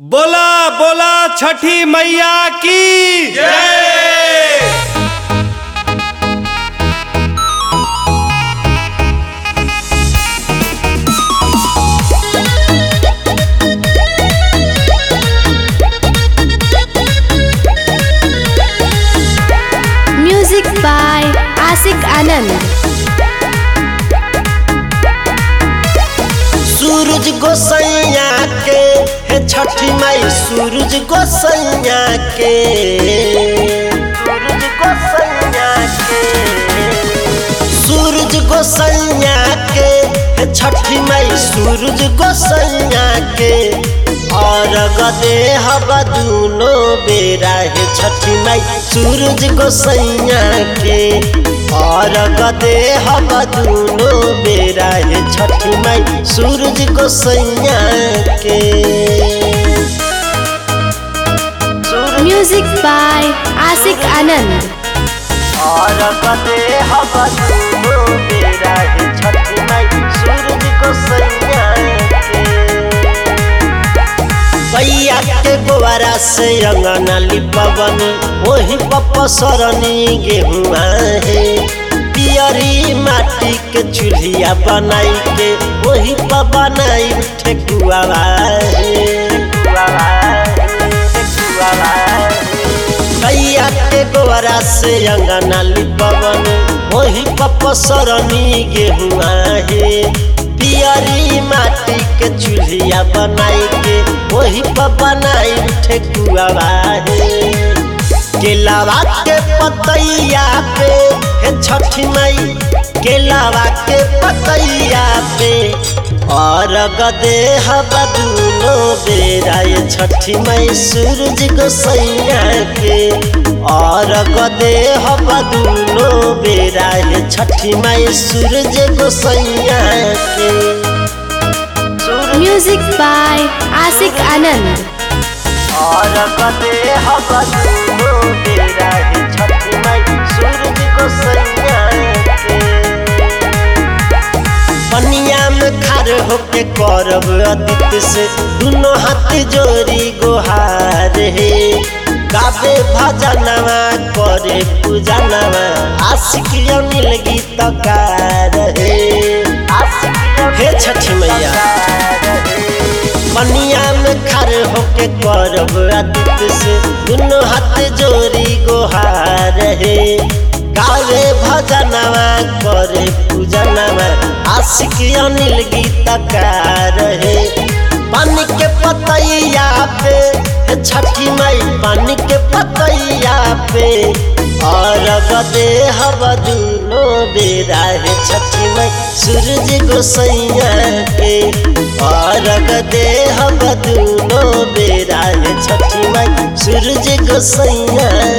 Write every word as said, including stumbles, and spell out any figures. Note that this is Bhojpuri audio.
बोला बोला छठी मैया की जय। म्यूजिक बाय आशिक आनंद। सूरज गोसैया के हे छठी माई सूरज गोसैया के सूरज गोसैया के सूरज गोसैया के हे छठी माई सूरज गोसैया के और गदे हवा दूनो बेरा हे छठी माई सूरज गोसैया के और गदे हवा दूनो बेरा हे छठी माई सूरज गोसैया के। म्यूजिक बाय आशिक आनंद। और गदे हवा दूनो बेरा हे छठी माई सूरज गोसैया के। भैया के गोबरा से अंगना लिपवन वही पपसरनी गेहुआ है पियरी माटी के चूल्हिया बनाई के वही पर बनाई ठेकुआ भैया के गोबरा से अंगना लिपवन वही पपसरनी गेहुआ है पियरी माटी के चूल्हिया बनाई के वही पर बनाई ठेकुआ केलावा के पतैया पे हे छठी माई केलावा के पतैया पे और गदे हवा दूनो बेरा ये छठी माई सूरज गोसैया के और गदे हवा दूनो बेरा ये छठी माई सूरज गोसैया के। म्यूजिक बाय आशिक आनंद। और गदे हवा दूनो बेरा ये छठी माई सूरज गोसैया के। पनिया में खार होके करब अदित से दोनों हाथ जोड़ी गोहार हे गावे भजनवा करे पूजनवा आशिक अनिल गीतकार हे हे छठी मैया पनिया में खार होके करब अदित से दोनों हाथ जोड़ी गोहार हे गावे भजनवा करे पूजनवा आशिक अनिल गीतकार हे पानी के पतैया पे हे छठी माई पानी के पतैया पे और गदे हवा दूनो बेरा हे छठी माई सूरज गोसैया के और गदे हवा दूनो बेरा हे छठी माई सूरज गोसैया